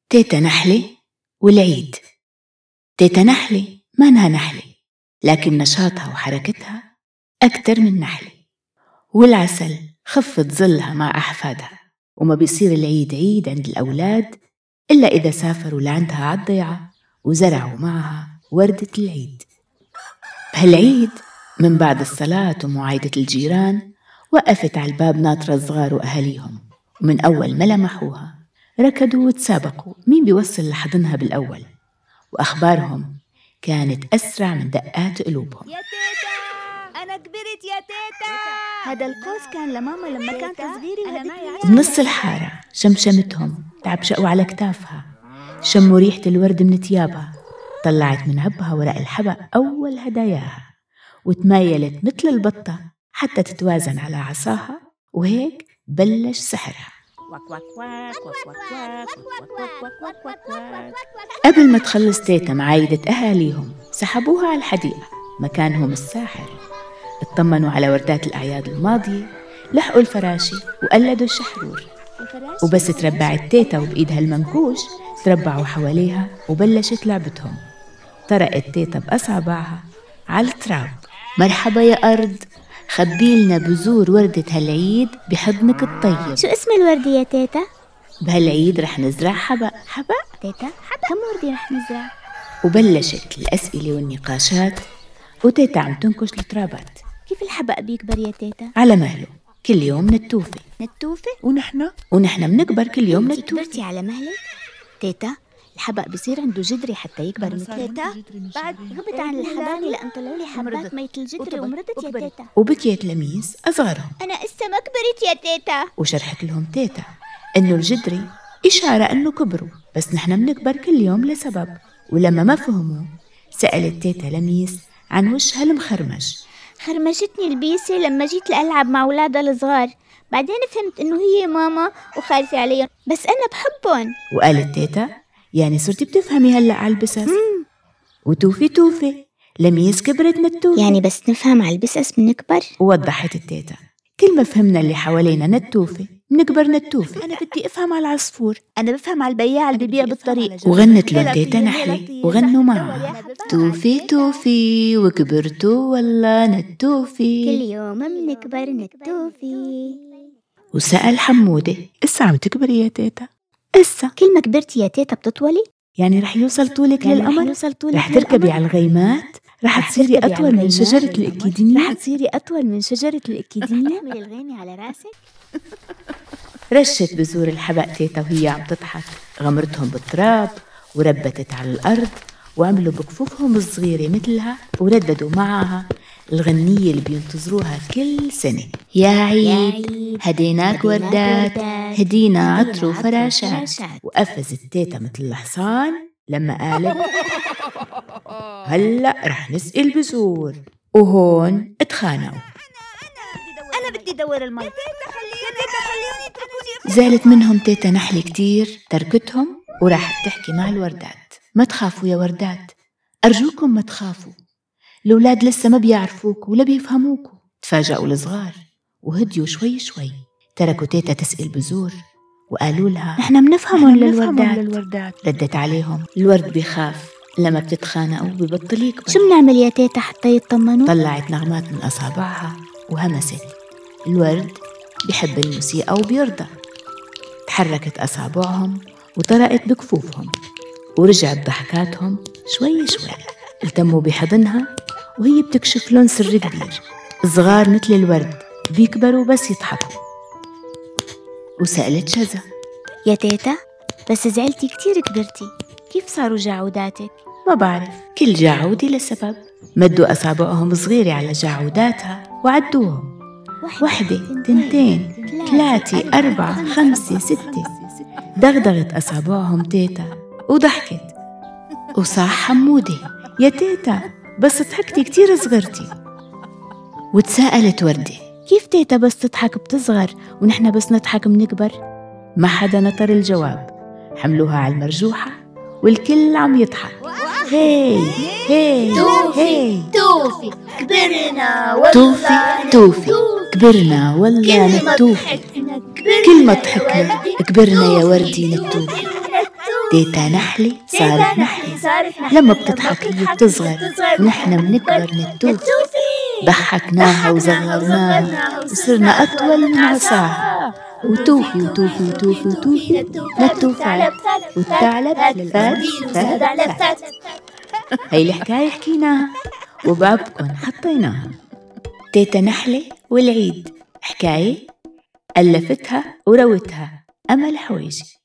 تيتا نحلة والعيد. تيتا نحلة ما إنها نحلة، لكن نشاطها وحركتها أكتر من نحلة، والعسل خفت ظلها مع أحفادها، وما بيصير العيد عيد عند الأولاد إلا إذا سافروا لعندها عالضيعة وزرعوا معها وردة العيد. بهالعيد من بعد الصلاة ومعايدة الجيران وقفت على الباب ناطرة الصغار وأهاليهم، ومن أول ما لمحوها ركضوا وتسابقوا مين بيوصل لحضنها بالأول، وأخبارهم كانت أسرع من دقات قلوبهم. يا تيتا أنا كبرت يا تيتا. هذا القوس كان لماما لما كانت صغيرة بنص الحارة شمشمتهم تعبشقوا على كتافها، شموا ريحة الورد من ثيابها، طلعت من عبها ورق الحبق أول هداياها، وتمايلت مثل البطة حتى تتوازن على عصاها، وهيك بلش سحرها. قبل ما تخلص تيتا معايدة أهاليهم سحبوها على الحديقة مكانهم الساحر، اطمنوا على وردات الأعياد الماضية، لحقوا الفراشي وقلدوا الشحرور، وبس تربعت تيتا وبإيدها المنكوش تربعوا حواليها وبلشت لعبتهم. طرقت تيتا بأصابعها على التراب. مرحبا يا أرض، خبيلنا بذور وردة هالعيد بحضنك الطيب. شو اسم الوردة يا تيتا؟ بهالعيد رح نزرع حبق. تيتا كم وردة رح نزرع؟ وبلشت الأسئلة والنقاشات، وتيتا عم تنكش الترابات. كيف الحبق بيكبر يا تيتا؟ على مهله، كل يوم نتوفي. ونحن بنكبر كل يوم نتوفي. كبرتي على مهلك؟ تيتا الحبق بصير عنده جدري حتى يكبر مثل تيتا. بعد غبت عن الحبايب لأن طلعوا لي حبات ميت الجدري ومرضت يا تيتا. وبكيت لميس أصغرهم. أنا إسا ما كبرت يا تيتا. وشرحت لهم تيتا إنه الجدري إشارة إنه كبروا، بس نحن بنكبر كل يوم لسبب. ولما ما فهموا سألت تيتا لميس عن وشها المخرمش. خرمشتني البيسة لما جيت لألعب مع أولادها الصغار، بعدين فهمت إنه هي ماما وخايفة عليهم، بس أنا بحبهم. وقالت تيتا يعني صرتي بتفهمي هلأ على البسس. وتوفي لميس كبرت نتوفي، يعني بس نفهم على البسس بنكبر. ووضحت التيتا كل ما فهمنا اللي حوالينا نتوفي بنكبر نتوفي. أنا بدي أفهم على العصفور، أنا بفهم على البياع اللي بيبيع بالطريق. وغنت لهم تيتا نحلة وغنوا معها توفي وكبرتوا والله نتوفي، كل يوم بنكبر نتوفي. وسأل حمودة إسا عم تكبري يا تيتا؟ إسا. كل ما كبرتي يا تيتا بتطولي؟ يعني رح يوصل طولك للقمر؟ رح تركبي على الغيمات؟ رح تصيري أطول من شجرة الإكيدينية؟ نعمل الغيمة على راسك؟ رشت بذور الحبق تيتا وهي عم تضحك، غمرتهم بالتراب وربتت على الأرض، وعملوا بكفوفهم الصغيرة مثلها ورددوا معها الغنية اللي بينتظروها كل سنة. يا عيد هديناك وردات، هدينا عطر وفراشات. وقفزت تيتا مثل الحصان لما قالت هلأ رح نسقي البذور. وهون اتخانقوا. أنا بدي دور المي. يا تيتا خليوني اتركوني. زعلت منهم تيتا نحلة كتير، تركتهم وراحت تحكي مع الوردات. ما تخافوا يا وردات، أرجوكم ما تخافوا، الأولاد لسه ما بيعرفوك ولا بيفهموكوا. تفاجأوا الصغار وهديوا شوي شوي، تركوا تيتا تسقي البذور وقالوا لها نحن بنفهمهم للوردات. ردت عليهم الورد بيخاف لما بتتخانقوا ببطل يكبر. شو بنعمل يا تيتا حتى يطمنوا؟ طلعت نغمات من أصابعها وهمست. الورد بيحب الموسيقى وبيرضى. تحركت أصابعهم وطرقت بكفوفهم، ورجعت ضحكاتهم شوي شوي. التموا بحضنها وهي بتكشف لون سر كبير. الصغار مثل الورد بيكبروا بس يضحكوا. وسألت شذا يا تيتا بس زعلتي كتير كبرتي، كيف صاروا جعوداتك؟ ما بعرف، كل جعودة لسبب. مدوا أصابعهم صغيرة على جعوداتها وعدوهم: 1 2 3 4 5 6. دغدغت أصابعهم تيتا وضحكت. وصاح حمودة: يا تيتا بس ضحكتي كتير صغرتي. وتساءلت وردة: كيف تيتا بس تضحك بتصغر ونحن بس نضحك بنكبر؟ ما حدا نطر الجواب. حملوها على المرجوحة والكل عم يضحك. هي توفي كبرنا توفي كبرنا والله نتوفي. كل ما ضحكنا كبرنا يا وردي نتوفي. تيتا نحلة صارت نحلة، لما بتضحك هي بتصغر ونحن بنكبر نتوفي. ضحكناها وصغرناها وصرنا أطول من عصاها، وتوفي وتوفي وتوفي وتوفي للتوفات، والثعلب للفات فات فات. هاي الحكاية حكيناها وبابكن حطيناها. تيتا نحلة والعيد، حكاية ألفتها وروتها أمل حويجي.